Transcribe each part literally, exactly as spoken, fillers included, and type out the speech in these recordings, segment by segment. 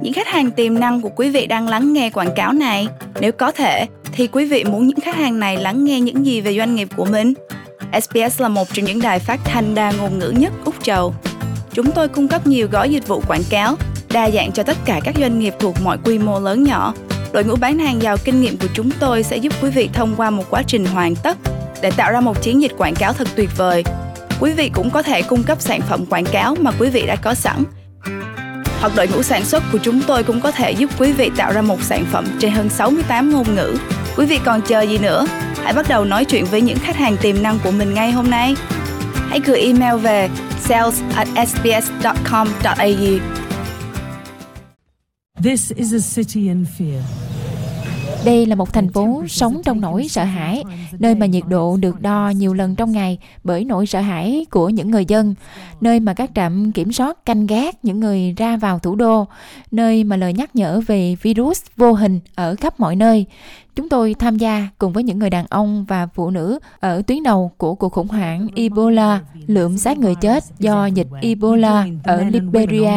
những khách hàng tiềm năng của quý vị đang lắng nghe quảng cáo này? Nếu có thể, thì quý vị muốn những khách hàng này lắng nghe những gì về doanh nghiệp của mình? ét bê ét là một trong những đài phát thanh đa ngôn ngữ nhất Úc Châu. Chúng tôi cung cấp nhiều gói dịch vụ quảng cáo, đa dạng cho tất cả các doanh nghiệp thuộc mọi quy mô lớn nhỏ. Đội ngũ bán hàng giàu kinh nghiệm của chúng tôi sẽ giúp quý vị thông qua một quá trình hoàn tất để tạo ra một chiến dịch quảng cáo thật tuyệt vời. Quý vị cũng có thể cung cấp sản phẩm quảng cáo mà quý vị đã có sẵn. Hoặc đội ngũ sản xuất của chúng tôi cũng có thể giúp quý vị tạo ra một sản phẩm trên hơn sáu mươi tám ngôn ngữ. Quý vị còn chờ gì nữa? Hãy bắt đầu nói chuyện với những khách hàng tiềm năng của mình ngay hôm nay. Hãy gửi email về sales at s b s dot com dot a u. This is a city in fear. Đây là một thành phố sống trong nỗi sợ hãi, nơi mà nhiệt độ được đo nhiều lần trong ngày bởi nỗi sợ hãi của những người dân, nơi mà các trạm kiểm soát canh gác những người ra vào thủ đô, nơi mà lời nhắc nhở về virus vô hình ở khắp mọi nơi. Chúng tôi tham gia cùng với những người đàn ông và phụ nữ ở tuyến đầu của cuộc khủng hoảng Ebola, lượm xác người chết do dịch Ebola ở Liberia.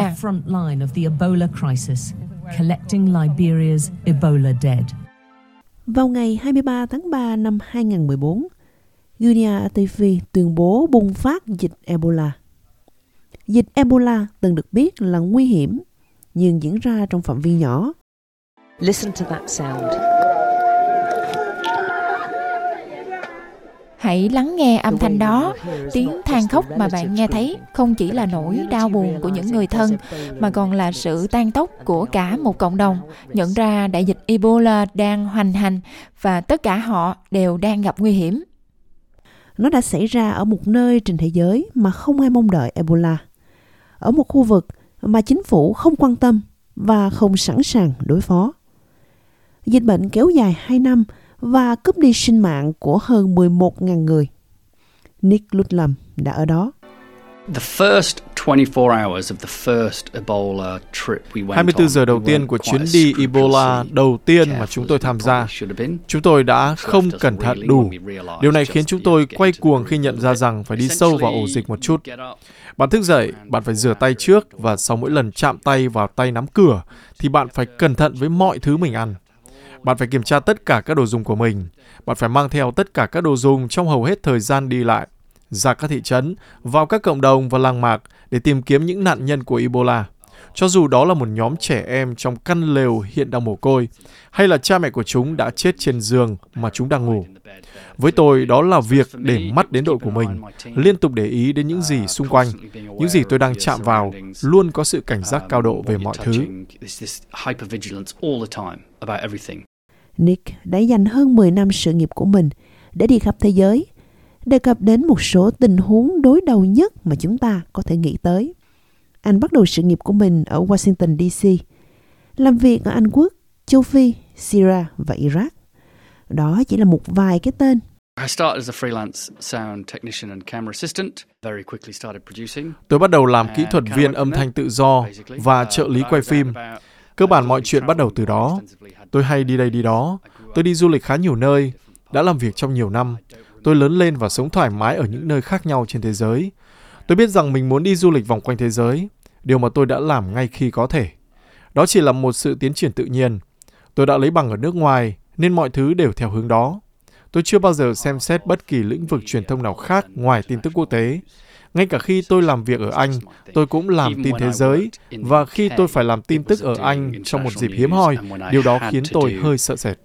Collecting Liberia's Ebola dead. Vào ngày hai mươi ba tháng ba năm hai nghìn không trăm mười bốn, Guinea Tây Phi tuyên bố bùng phát dịch Ebola. Dịch Ebola từng được biết là nguy hiểm, nhưng diễn ra trong phạm vi nhỏ. Listen to that sound. Hãy lắng nghe âm thanh đó. Tiếng than khóc mà bạn nghe thấy không chỉ là nỗi đau buồn của những người thân, mà còn là sự than tóc của cả một cộng đồng, nhận ra đại dịch Ebola đang hoành hành và tất cả họ đều đang gặp nguy hiểm. Nó đã xảy ra ở một nơi trên thế giới mà không ai mong đợi Ebola, ở một khu vực mà chính phủ không quan tâm và không sẵn sàng đối phó. Dịch bệnh kéo dài hai năm và cướp đi sinh mạng của hơn mười một nghìn người. Nick Ludlam đã ở đó. hai mươi bốn giờ đầu tiên của chuyến đi Ebola đầu tiên mà chúng tôi tham gia, chúng tôi đã không cẩn thận đủ. Điều này khiến chúng tôi quay cuồng khi nhận ra rằng phải đi sâu vào ổ dịch một chút. Bạn thức dậy, bạn phải rửa tay trước và sau mỗi lần chạm tay vào tay nắm cửa thì bạn phải cẩn thận với mọi thứ mình ăn. Bạn phải kiểm tra tất cả các đồ dùng của mình. Bạn phải mang theo tất cả các đồ dùng trong hầu hết thời gian đi lại, ra các thị trấn, vào các cộng đồng và làng mạc để tìm kiếm những nạn nhân của Ebola. Cho dù đó là một nhóm trẻ em trong căn lều hiện đang mồ côi, hay là cha mẹ của chúng đã chết trên giường mà chúng đang ngủ. Với tôi, đó là việc để mắt đến đội của mình, liên tục để ý đến những gì xung quanh, những gì tôi đang chạm vào, luôn có sự cảnh giác cao độ về mọi thứ. Nick đã dành hơn mười năm sự nghiệp của mình để đi khắp thế giới, đề cập đến một số tình huống đối đầu nhất mà chúng ta có thể nghĩ tới. Anh bắt đầu sự nghiệp của mình ở Washington đê xê, làm việc ở Anh Quốc, châu Phi, Syria và Iraq. Đó chỉ là một vài cái tên. Tôi bắt đầu làm kỹ thuật viên âm thanh tự do và trợ lý quay phim. Cơ bản mọi chuyện bắt đầu từ đó. Tôi hay đi đây đi đó. Tôi đi du lịch khá nhiều nơi, đã làm việc trong nhiều năm. Tôi lớn lên và sống thoải mái ở những nơi khác nhau trên thế giới. Tôi biết rằng mình muốn đi du lịch vòng quanh thế giới, điều mà tôi đã làm ngay khi có thể. Đó chỉ là một sự tiến triển tự nhiên. Tôi đã lấy bằng ở nước ngoài, nên mọi thứ đều theo hướng đó. Tôi chưa bao giờ xem xét bất kỳ lĩnh vực truyền thông nào khác ngoài tin tức quốc tế. Ngay cả khi tôi làm việc ở Anh, tôi cũng làm tin thế giới, và khi tôi phải làm tin tức ở Anh trong một dịp hiếm hoi, điều đó khiến tôi hơi sợ sệt.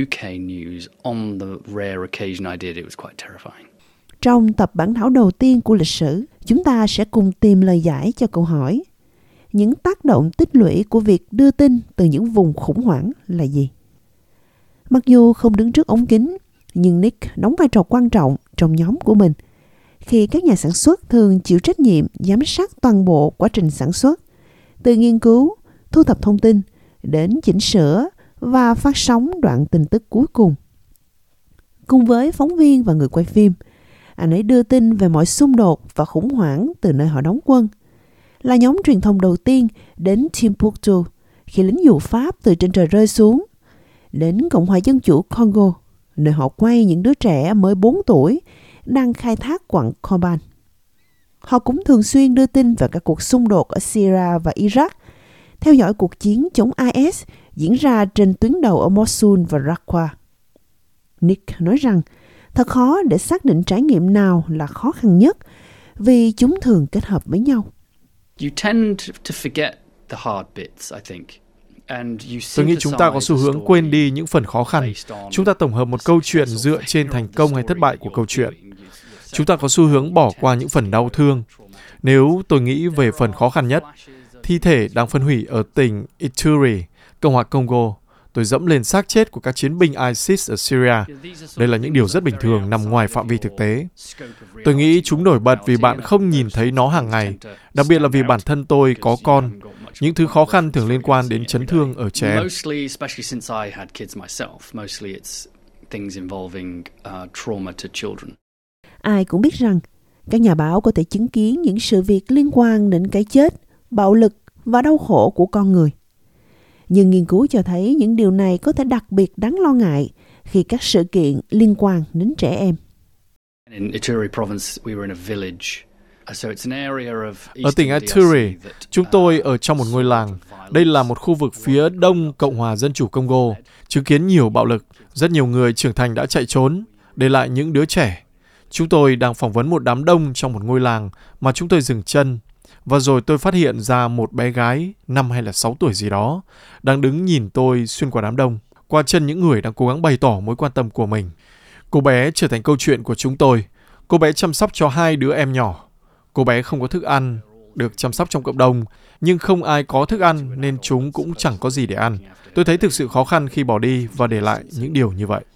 Trong tập bản thảo đầu tiên của lịch sử, chúng ta sẽ cùng tìm lời giải cho câu hỏi: những tác động tích lũy của việc đưa tin từ những vùng khủng hoảng là gì? Mặc dù không đứng trước ống kính, nhưng Nick đóng vai trò quan trọng trong nhóm của mình, khi các nhà sản xuất thường chịu trách nhiệm giám sát toàn bộ quá trình sản xuất, từ nghiên cứu, thu thập thông tin, đến chỉnh sửa và phát sóng đoạn tin tức cuối cùng. Cùng với phóng viên và người quay phim, anh ấy đưa tin về mọi xung đột và khủng hoảng từ nơi họ đóng quân. Là nhóm truyền thông đầu tiên đến Timbuktu khi lính dụ Pháp từ trên trời rơi xuống, đến Cộng hòa Dân chủ Congo, nơi họ quay những đứa trẻ mới bốn tuổi đang khai thác quặng coban. Họ cũng thường xuyên đưa tin về các cuộc xung đột ở Syria và Iraq, theo dõi cuộc chiến chống i ét diễn ra trên tuyến đầu ở Mosul và Raqqa. Nick nói rằng thật khó để xác định trải nghiệm nào là khó khăn nhất vì chúng thường kết hợp với nhau. You tend to forget the hard bits, I think. Tôi nghĩ chúng ta có xu hướng quên đi những phần khó khăn. Chúng ta tổng hợp một câu chuyện dựa trên thành công hay thất bại của câu chuyện. Chúng ta có xu hướng bỏ qua những phần đau thương. Nếu tôi nghĩ về phần khó khăn nhất, thi thể đang phân hủy ở tỉnh Ituri, Cộng hòa Congo, tôi dẫm lên xác chết của các chiến binh ISIS ở Syria. Đây là những điều rất bình thường nằm ngoài phạm vi thực tế. Tôi nghĩ chúng nổi bật vì bạn không nhìn thấy nó hàng ngày, đặc biệt là vì bản thân tôi có con. Những thứ khó khăn thường liên quan đến chấn thương ở trẻ em. Ai cũng biết rằng các nhà báo có thể chứng kiến những sự việc liên quan đến cái chết, bạo lực và đau khổ của con người. Nhưng nghiên cứu cho thấy những điều này có thể đặc biệt đáng lo ngại khi các sự kiện liên quan đến trẻ em. Ở tỉnh Ituri, chúng tôi ở trong một ngôi làng. Đây là một khu vực phía đông Cộng hòa Dân chủ Congo, chứng kiến nhiều bạo lực. Rất nhiều người trưởng thành đã chạy trốn, để lại những đứa trẻ. Chúng tôi đang phỏng vấn một đám đông trong một ngôi làng mà chúng tôi dừng chân. Và rồi tôi phát hiện ra một bé gái, năm hay là sáu tuổi gì đó, đang đứng nhìn tôi xuyên qua đám đông, qua chân những người đang cố gắng bày tỏ mối quan tâm của mình. Cô bé trở thành câu chuyện của chúng tôi. Cô bé chăm sóc cho hai đứa em nhỏ. Cô bé không có thức ăn, được chăm sóc trong cộng đồng, nhưng không ai có thức ăn nên chúng cũng chẳng có gì để ăn. Tôi thấy thực sự khó khăn khi bỏ đi và để lại những điều như vậy.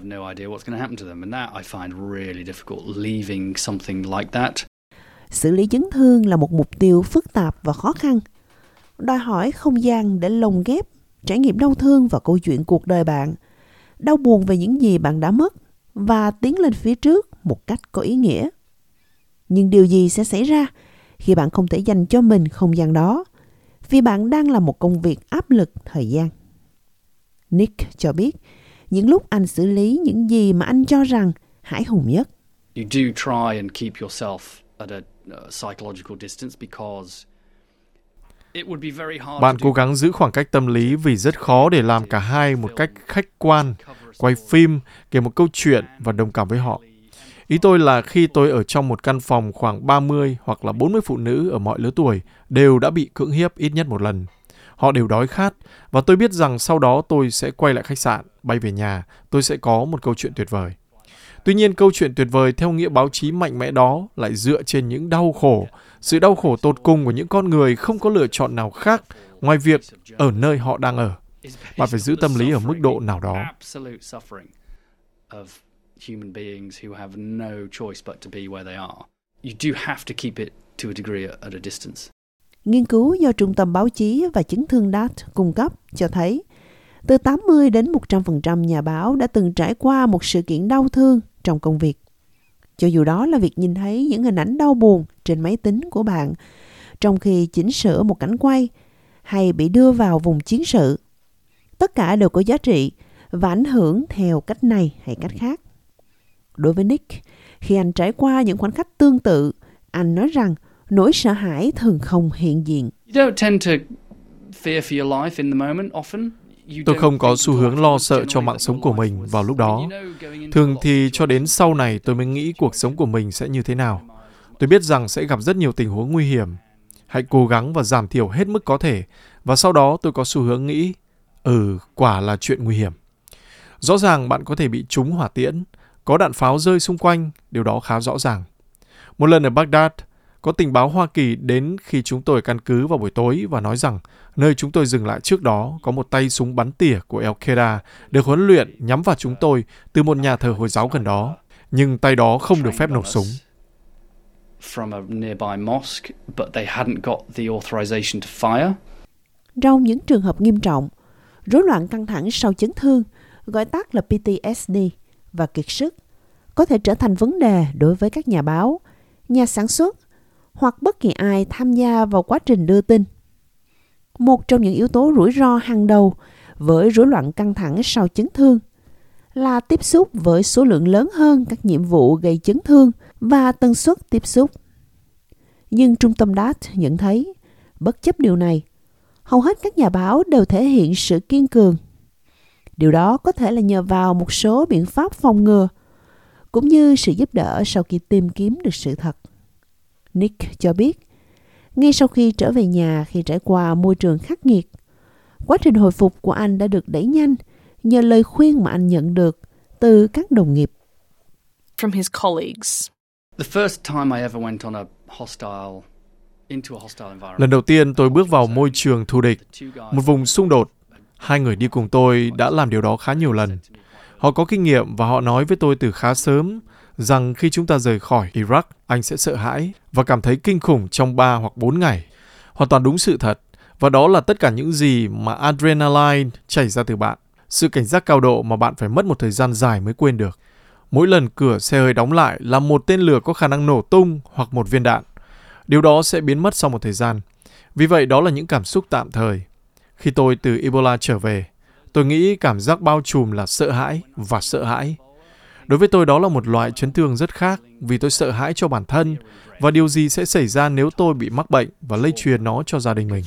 Xử lý chấn thương là một mục tiêu phức tạp và khó khăn, đòi hỏi không gian để lồng ghép trải nghiệm đau thương vào câu chuyện cuộc đời bạn, đau buồn về những gì bạn đã mất và tiến lên phía trước một cách có ý nghĩa. Nhưng điều gì sẽ xảy ra khi bạn không thể dành cho mình không gian đó vì bạn đang làm một công việc áp lực thời gian? Nick cho biết những lúc anh xử lý những gì mà anh cho rằng hãi hùng nhất. You do try and keep yourself at a psychological distance because it would be very hard. Bạn cố gắng giữ khoảng cách tâm lý vì rất khó để làm cả hai một cách khách quan, quay phim, kể một câu chuyện và đồng cảm với họ. Ý tôi là khi tôi ở trong một căn phòng khoảng ba mươi hoặc là bốn mươi phụ nữ ở mọi lứa tuổi đều đã bị cưỡng hiếp ít nhất một lần. Họ đều đói khát và tôi biết rằng sau đó tôi sẽ quay lại khách sạn, bay về nhà, tôi sẽ có một câu chuyện tuyệt vời. Tuy nhiên, câu chuyện tuyệt vời theo nghĩa báo chí mạnh mẽ đó lại dựa trên những đau khổ, sự đau khổ tột cùng của những con người không có lựa chọn nào khác ngoài việc ở nơi họ đang ở. Bạn phải giữ tâm lý ở mức độ nào đó. Human beings who have no choice but to be where they are. You do have to keep it to a degree at a distance. Nghiên cứu do Trung tâm Báo chí và Chấn thương đê a tê cung cấp cho thấy từ tám mươi đến một trăm phần trăm nhà báo đã từng trải qua một sự kiện đau thương trong công việc. Cho dù đó là việc nhìn thấy những hình ảnh đau buồn trên máy tính của bạn trong khi chỉnh sửa một cảnh quay hay bị đưa vào vùng chiến sự. Tất cả đều có giá trị và ảnh hưởng theo cách này hay cách khác. Đối với Nick, khi anh trải qua những khoảnh khắc tương tự, anh nói rằng nỗi sợ hãi thường không hiện diện. Tôi không có xu hướng lo sợ cho mạng sống của mình vào lúc đó. Thường thì cho đến sau này tôi mới nghĩ cuộc sống của mình sẽ như thế nào. Tôi biết rằng sẽ gặp rất nhiều tình huống nguy hiểm. Hãy cố gắng và giảm thiểu hết mức có thể. Và sau đó tôi có xu hướng nghĩ, ừ, quả là chuyện nguy hiểm. Rõ ràng bạn có thể bị trúng hỏa tiễn, có đạn pháo rơi xung quanh, điều đó khá rõ ràng. Một lần ở Baghdad, có tình báo Hoa Kỳ đến khi chúng tôi căn cứ vào buổi tối và nói rằng nơi chúng tôi dừng lại trước đó có một tay súng bắn tỉa của Al-Qaeda được huấn luyện nhắm vào chúng tôi từ một nhà thờ Hồi giáo gần đó, nhưng tay đó không được phép nổ súng. Trong những trường hợp nghiêm trọng, rối loạn căng thẳng sau chấn thương, gọi tắt là pê tê ét đê, và kiệt sức có thể trở thành vấn đề đối với các nhà báo, nhà sản xuất hoặc bất kỳ ai tham gia vào quá trình đưa tin. Một trong những yếu tố rủi ro hàng đầu với rối loạn căng thẳng sau chấn thương là tiếp xúc với số lượng lớn hơn các nhiệm vụ gây chấn thương và tần suất tiếp xúc. Nhưng Trung tâm đê a tê nhận thấy, bất chấp điều này, Hầu hết các nhà báo đều thể hiện sự kiên cường. Điều đó có thể là nhờ vào một số biện pháp phòng ngừa, cũng như sự giúp đỡ sau khi tìm kiếm được sự thật. Nick cho biết, ngay sau khi trở về nhà khi trải qua môi trường khắc nghiệt, quá trình hồi phục của anh đã được đẩy nhanh nhờ lời khuyên mà anh nhận được từ các đồng nghiệp. From his colleagues. The first time I ever went on a hostile into a hostile environment. Lần đầu tiên tôi bước vào môi trường thù địch, một vùng xung đột. Hai người đi cùng tôi đã làm điều đó khá nhiều lần. Họ có kinh nghiệm và họ nói với tôi từ khá sớm rằng khi chúng ta rời khỏi Iraq, anh sẽ sợ hãi và cảm thấy kinh khủng trong ba hoặc bốn ngày. Hoàn toàn đúng sự thật. Và đó là tất cả những gì mà adrenaline chảy ra từ bạn. Sự cảnh giác cao độ mà bạn phải mất một thời gian dài mới quên được. Mỗi lần cửa xe hơi đóng lại là một tên lửa có khả năng nổ tung hoặc một viên đạn. Điều đó sẽ biến mất sau một thời gian. Vì vậy đó là những cảm xúc tạm thời. Khi tôi từ Ebola trở về, tôi nghĩ cảm giác bao trùm là sợ hãi và sợ hãi. Đối với tôi đó là một loại chấn thương rất khác vì tôi sợ hãi cho bản thân và điều gì sẽ xảy ra nếu tôi bị mắc bệnh và lây truyền nó cho gia đình mình.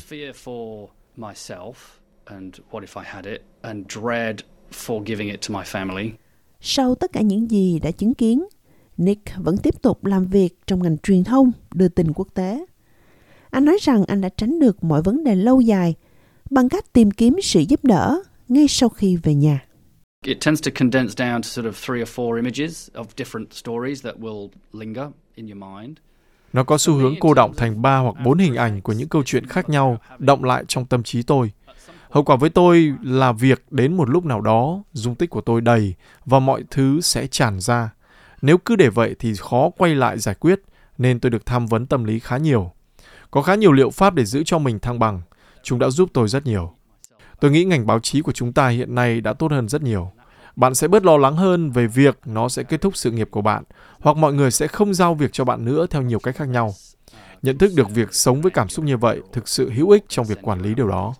Sau tất cả những gì đã chứng kiến, Nick vẫn tiếp tục làm việc trong ngành truyền thông, đưa tin quốc tế. Anh nói rằng anh đã tránh được mọi vấn đề lâu dài bằng cách tìm kiếm sự giúp đỡ ngay sau khi về nhà. It tends to condense down to sort of three or four images of different stories that will linger in your mind. Nó có xu hướng cô đọng thành ba hoặc bốn hình ảnh của những câu chuyện khác nhau đọng lại trong tâm trí tôi. Hậu quả với tôi là việc đến một lúc nào đó, dung tích của tôi đầy và mọi thứ sẽ tràn ra. Nếu cứ để vậy thì khó quay lại giải quyết, nên tôi được tham vấn tâm lý khá nhiều. Có khá nhiều liệu pháp để giữ cho mình thăng bằng. Chúng đã giúp tôi rất nhiều. Tôi nghĩ ngành báo chí của chúng ta hiện nay đã tốt hơn rất nhiều. Bạn sẽ bớt lo lắng hơn về việc nó sẽ kết thúc sự nghiệp của bạn, hoặc mọi người sẽ không giao việc cho bạn nữa theo nhiều cách khác nhau. Nhận thức được việc sống với cảm xúc như vậy thực sự hữu ích trong việc quản lý điều đó.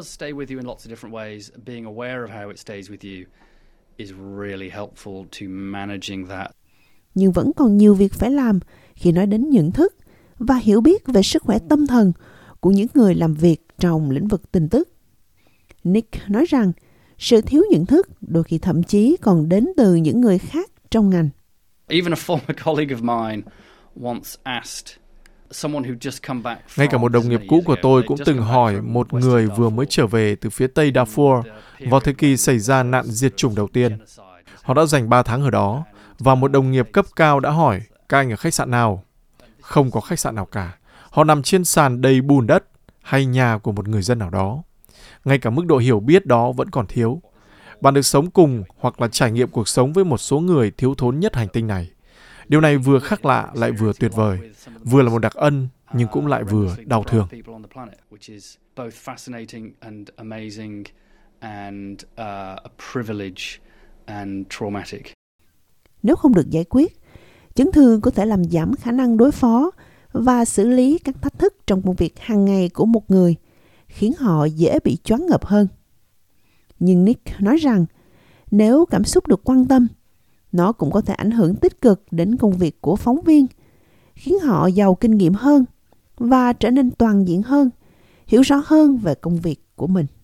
Nhưng vẫn còn nhiều việc phải làm khi nói đến nhận thức và hiểu biết về sức khỏe tâm thần của những người làm việc trong lĩnh vực tin tức. Nick nói rằng sự thiếu nhận thức đôi khi thậm chí còn đến từ những người khác trong ngành. Even a former colleague of mine once asked someone who just come back. Ngay cả một đồng nghiệp cũ của tôi cũng từng hỏi một người vừa mới trở về từ phía Tây Darfur vào thời kỳ xảy ra nạn diệt chủng đầu tiên. Họ đã dành ba tháng ở đó và một đồng nghiệp cấp cao đã hỏi các anh ở khách sạn nào? Không có khách sạn nào cả. Họ nằm trên sàn đầy bùn đất hay nhà của một người dân nào đó. Ngay cả mức độ hiểu biết đó vẫn còn thiếu. Bạn được sống cùng hoặc là trải nghiệm cuộc sống với một số người thiếu thốn nhất hành tinh này. Điều này vừa khác lạ lại vừa tuyệt vời. Vừa là một đặc ân nhưng cũng lại vừa đau thương. Nếu không được giải quyết, chấn thương có thể làm giảm khả năng đối phó và xử lý các thách thức trong công việc hàng ngày của một người, khiến họ dễ bị choáng ngợp hơn. Nhưng Nick nói rằng nếu cảm xúc được quan tâm, nó cũng có thể ảnh hưởng tích cực đến công việc của phóng viên, khiến họ giàu kinh nghiệm hơn và trở nên toàn diện hơn, hiểu rõ hơn về công việc của mình.